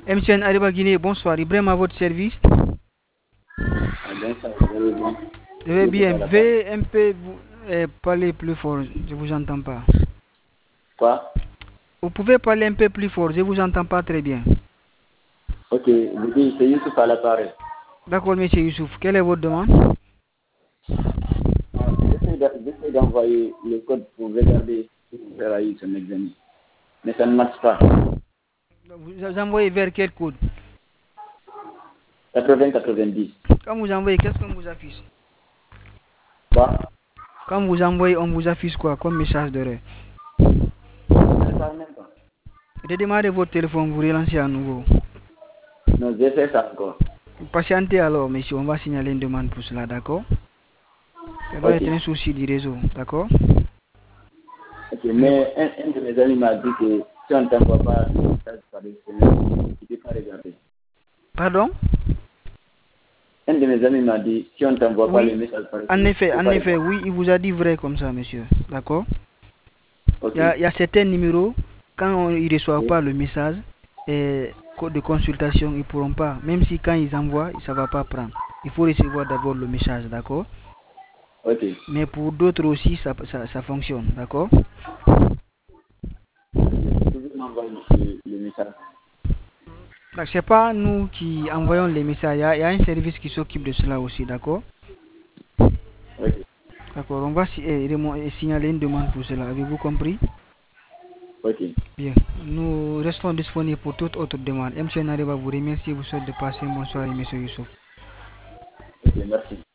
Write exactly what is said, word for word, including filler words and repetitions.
M T N Ariba Guinée, bonsoir. Ibrahim à votre service. Ah, bien, ça, vous allez bien. Je vais Je sais bien. pas la part. Veuillez un peu vous- euh, parler plus fort. Je vous entends pas. Quoi? Vous pouvez parler un peu plus fort. Je vous entends pas très bien. Ok, vous dites, c'est Youssouf à l'appareil. D'accord, monsieur Youssouf. Quelle est votre demande? Ah, J'essaie d'a- j'essaie d'envoyer le code pour regarder si vous avez eu son examen. Mais ça ne marche pas. Vous envoyez vers quel code? quatre-vingts quatre-vingt-dix. Quand vous envoyez, qu'est-ce qu'on vous affiche? Quoi? Quand vous envoyez, on vous affiche quoi comme message d'erreur? Je ne parle même pas. Redémarrez votre téléphone, vous relancez à nouveau. Non, j'ai fait ça encore. Patientez alors, monsieur. On va signaler une demande pour cela, d'accord? Ça doit Ok. être un souci du réseau, d'accord? Ok, mais un, un de mes amis m'a dit que si on ne t'envoie pas le message par S M S, tu ne peux pas regarder. Pardon? Un de mes amis m'a dit si on ne t'envoie pas le Oui, message par en S M S, tu effet, ne peux en pas effet, regarder. oui, il vous a dit vrai comme ça, monsieur. D'accord? Ok. Il y a, il y a certains numéros, quand on- ils ne reçoivent Oui. pas le message et code de consultation, ils ne pourront pas. Même si quand ils envoient, ça ne va pas prendre. Il faut recevoir d'abord le message, d'accord? Ok. Mais pour d'autres aussi, ça, ça, ça fonctionne, d'accord? Ok. Vous pouvez m'envoyer le, le message. Donc, ce n'est pas nous qui envoyons les messages. Il y a, il y a un service qui s'occupe de cela aussi, d'accord? Ok. D'accord, on va si- eh, remo- eh, signaler une demande pour cela. Avez-vous compris? Ok. Bien. Nous restons disponibles pour toute autre demande. M. Nariba vous remercie. Vous souhaite de passer une bonne soirée, monsieur Youssouf. Ok, merci.